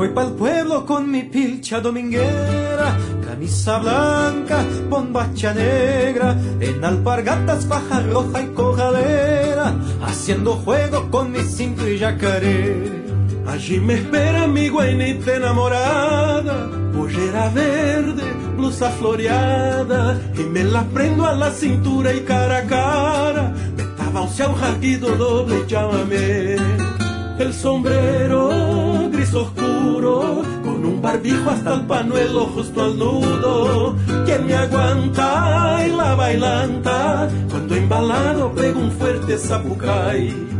voy pa'l pueblo con mi pilcha dominguera, camisa blanca, bombacha negra, en alpargatas, faja roja y corralera, haciendo juego con mi cinto y yacaré. Allí me espera mi guainita enamorada, pollera verde, blusa floreada, y me la prendo a la cintura y cara a cara, me tabausea un jarguido doble, llámame. El sombrero gris oscuro, con un barbijo hasta el panuelo justo al nudo. ¿Quién me aguanta? Y la bailanta, cuando embalado pego un fuerte zapucay.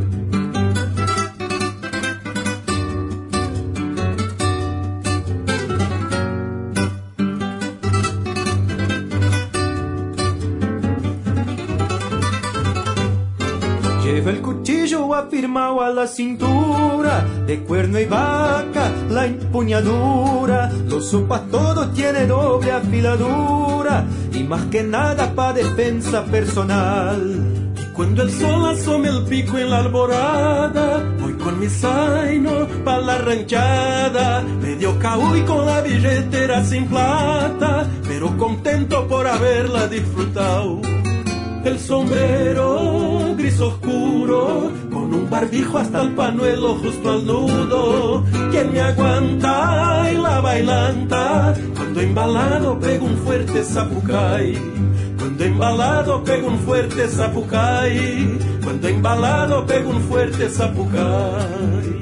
Lleva el cuchillo afirmado a la cintura, de cuerno y vaca la empuñadura, los sopas todos tienen doble afiladura, y más que nada pa' defensa personal. Y cuando el sol asome el pico en la alborada, voy con mi zaino pa' la ranchada, medio caú y con la billetera sin plata, pero contento por haberla disfrutado. El sombrero gris oscuro, con un barbijo hasta el panuelo justo al nudo. ¿Quién me aguanta? Y la bailanta, cuando embalado pego un fuerte zapucay. Cuando embalado pego un fuerte zapucay. Cuando embalado pego un fuerte zapucay.